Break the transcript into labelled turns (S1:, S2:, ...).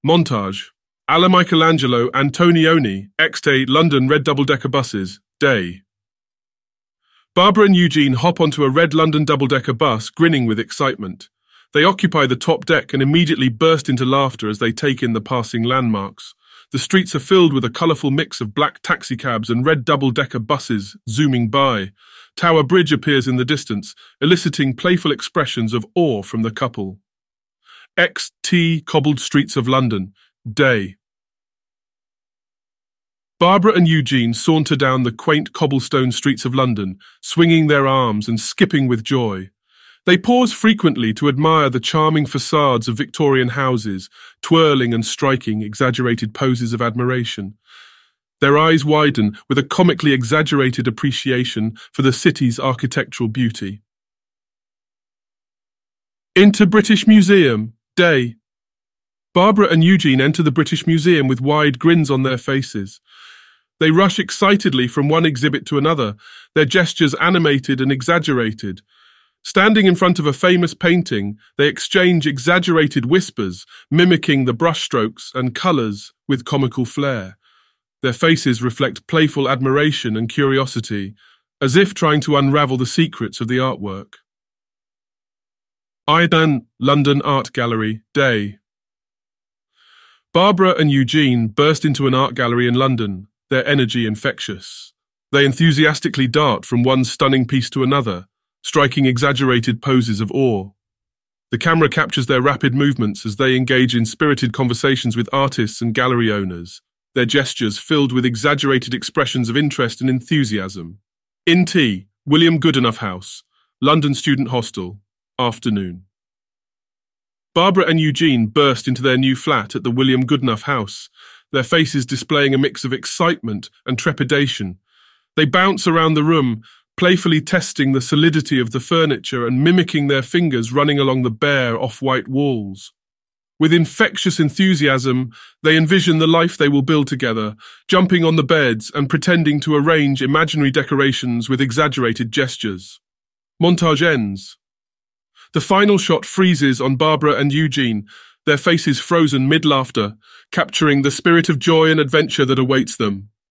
S1: Montage. Alla Michelangelo Antonioni, ex-day London red double-decker buses, day. Barbara and Eugene hop onto a red London double-decker bus, grinning with excitement. They occupy the top deck and immediately burst into laughter as they take in the passing landmarks. The streets are filled with a colourful mix of black taxicabs and red double-decker buses zooming by. Tower Bridge appears in the distance, eliciting playful expressions of awe from the couple. XT cobbled streets of London, day. Barbara and Eugene saunter down the quaint cobblestone streets of London, swinging their arms and skipping with joy. They pause frequently to admire the charming facades of Victorian houses, twirling and striking exaggerated poses of admiration. Their eyes widen with a comically exaggerated appreciation for the city's architectural beauty. Into British Museum, day. Barbara and Eugene enter the British Museum with wide grins on their faces. They rush excitedly from one exhibit to another, their gestures animated and exaggerated. Standing in front of a famous painting, they exchange exaggerated whispers, mimicking the brushstrokes and colours with comical flair. Their faces reflect playful admiration and curiosity, as if trying to unravel the secrets of the artwork. Aidan London Art Gallery, day. Barbara and Eugene burst into an art gallery in London, their energy infectious. They enthusiastically dart from one stunning piece to another, striking exaggerated poses of awe. The camera captures their rapid movements as they engage in spirited conversations with artists and gallery owners, their gestures filled with exaggerated expressions of interest and enthusiasm. In T, William Goodenough House, London Student Hostel, afternoon. Barbara and Eugene burst into their new flat at the William Goodenough House, their faces displaying a mix of excitement and trepidation. They bounce around the room, playfully testing the solidity of the furniture and mimicking their fingers running along the bare, off-white walls. With infectious enthusiasm, they envision the life they will build together, jumping on the beds and pretending to arrange imaginary decorations with exaggerated gestures. Montage ends. The final shot freezes on Barbara and Eugene, their faces frozen mid-laughter, capturing the spirit of joy and adventure that awaits them.